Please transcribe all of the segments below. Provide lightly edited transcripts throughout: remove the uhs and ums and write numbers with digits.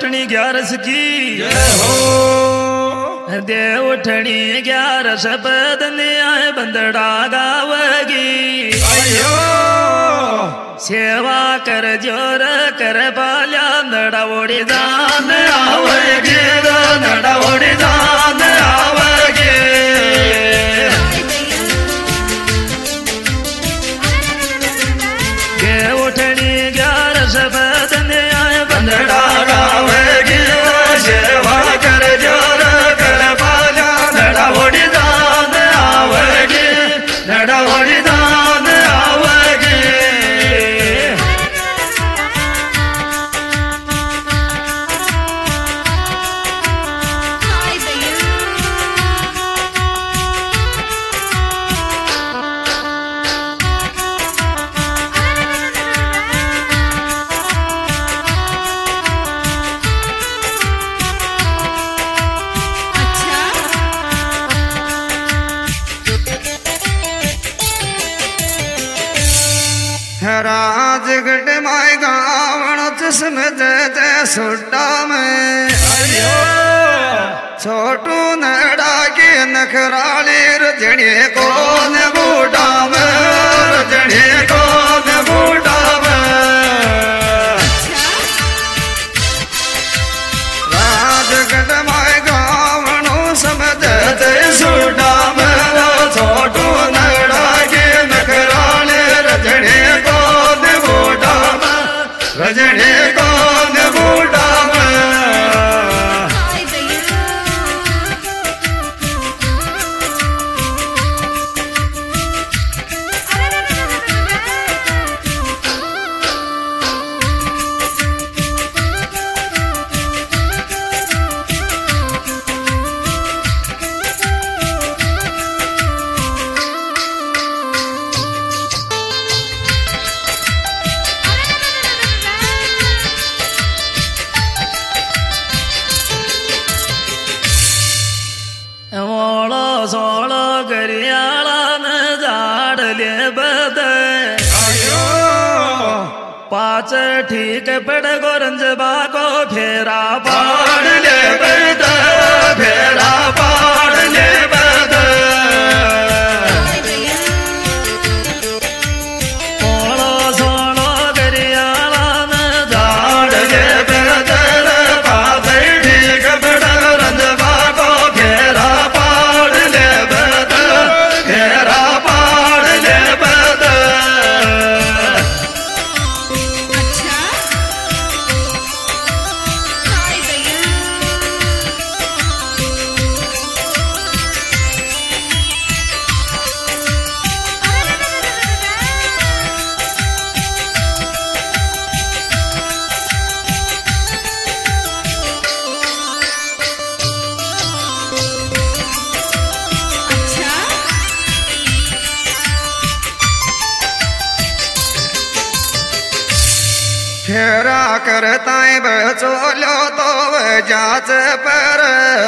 उठनी 11 की दे उठनी 11 बदने आए बंदड़ा गावगी सेवा कर जोर कर पाल्या नड़ा ओड़ी दान आवगी नड़ा ओड़ी दान आवगी दे उठनी 11 बदने आए बंदड़ा गावगी सेवा कर जोर कर पाल्या नड़ा ओड़ी दान आवगी नड़ा ओड़ी दान आवगी राजगढ़ माय गावण जिसमें जय सुड्डा में छोटू नड़ा के नखराली रजने को न बूढ़ा में रजने को न बूढ़ा में राजगढ़ माय गावण समझ जय सुड्डा में छोटू नड़ा के नखराली रजने रजने कौन बूढ़ा पाँच ठीक पड़ गोरंज बाको फेरा पाड़ ले बद फेरा पाड़ ले बद ओलो सोलो गरियाला न झाड़ ले बद पाँच ठीक पड़ गोरंज बाको फेरा पाड़ ले बद फेरा पाड़ ले बद फेरा करता बचोलो तो जाच पर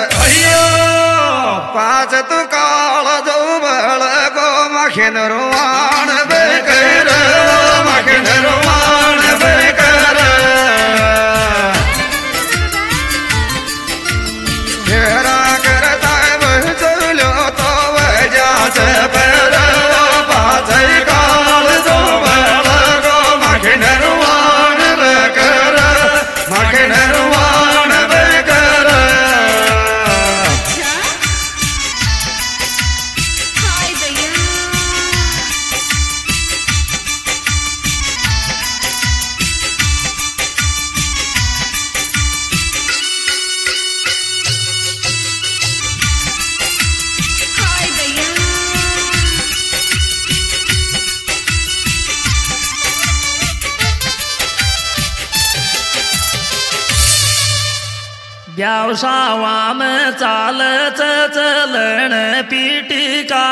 पाँच तू काल जो बल गो मखिन रुआण बेकर मखिन रुआण बेकर फेरा करता बचोलो तो जाच पर पाँच काल जो बल गो मखिन रुआण मखिन रुआण बेकर व्यावसावा में चाल चलन पीटिका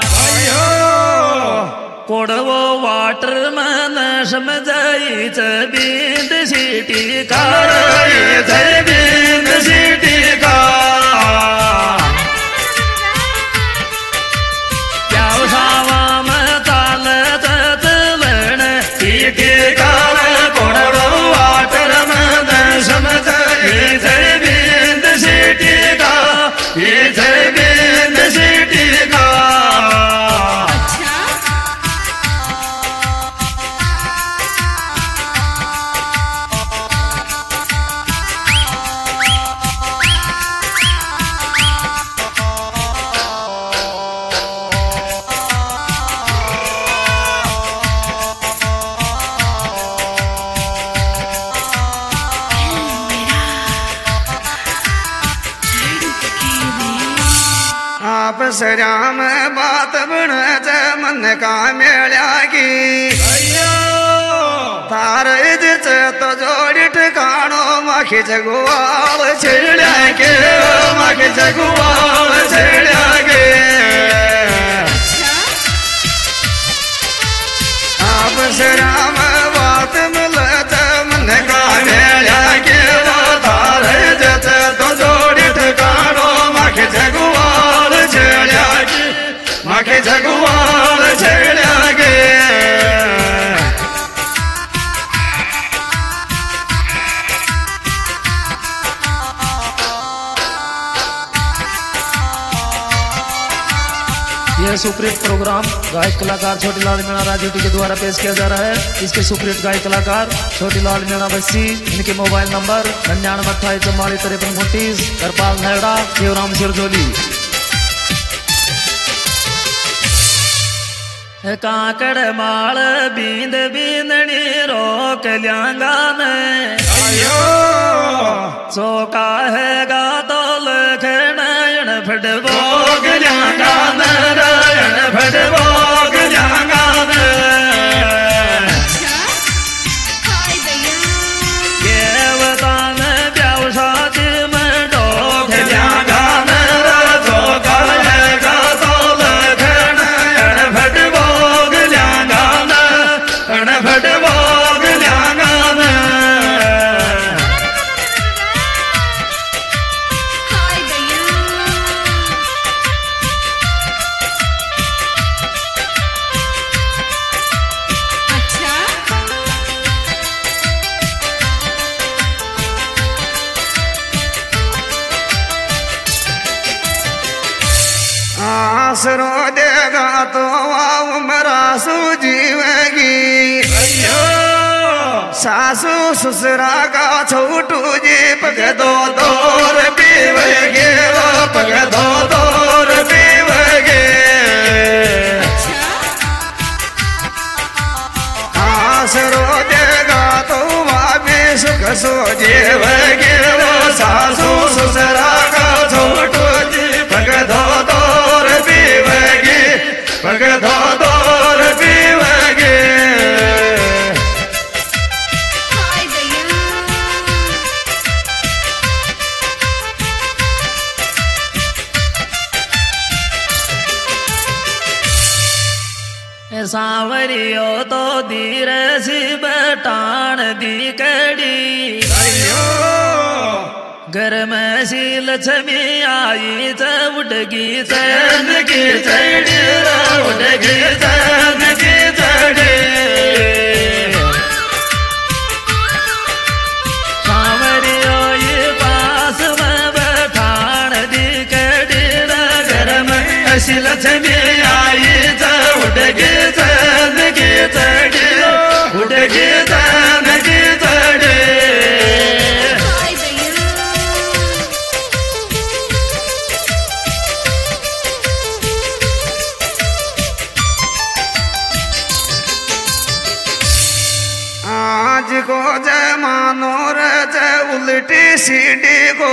कोड़वो वाटर मन समझाई बींद सीटी का बींद सीटी का व्यावसावा में चाल चलन पीटिका कोड़वो वाटर मन समझाई सराम बात बण मन का मेल्या की तार तो जोड़ी ठिकाणो माखी जगुआल छेड़ा के माखी जगुआल छेड़ा के आप सराम बात मिलत मन का मेल्या के तार तो जोड़ी ठिकाणो माखी जगुआल छेड़ा के माखी जगुआल छेड़ा के यह सुप्रीत प्रोग्राम गायक कलाकार छोटीलाल मीणा राजोटी के द्वारा पेश किया जा रहा है। इसके सुप्रीत गायक कलाकार छोटीलाल मीणा बस्सी। इनके मोबाइल नंबर 9928445329। करपाल नेवड़ा शिवराम सिरजोली। काकड़ माल बींद बींदनी रोक ल्यांगा में चौका है गा तो लखनयन फटबोग ल्यांगा नारायण फटबोग ल्यांगा केवतान व्यावसाद में डोग ल्यांगा नारा चौका है गा तो लखनयन फटबोग ल्यांगा नारायण फटबोग ल्यांगा आसरो देगा तो उमरा सुजीवेगी सासू ससुरा का छोटू जी पग दो दौर पीवेगे पग दो दौर पीवेगे आसरो देगा तो भी सुख सो जीवेगे सासू ससुरा का छोटू जी पग दो दौर पीवेगी पग दो दौर पीवेगी सांवरियो तो धीर सी बटान दी कड़ी घर में सी लक्ष्मी आई उठगी चैन की चढ़ी उठगी चैन की चढ़ी सांवरियो ये पास में बठान दी कड़ी घर में ऐसी लक्ष्मी आई उठगी चैन की चढ़ी उठगी चैन की चढ़ी आज को जय मानो रे उल्टी सीढ़ी को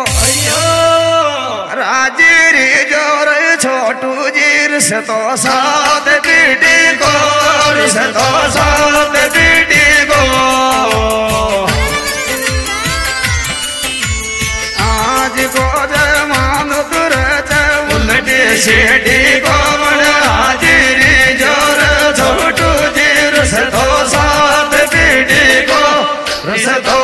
राजीरी जोर छोटू जीर से तो साथ पीढ़ी को से तो साथ पीढ़ी को आज को जय मानो रे उल्टी सीढ़ी को राजीरी जोर छोटू जीर से तो साथ पीढ़ी को से तो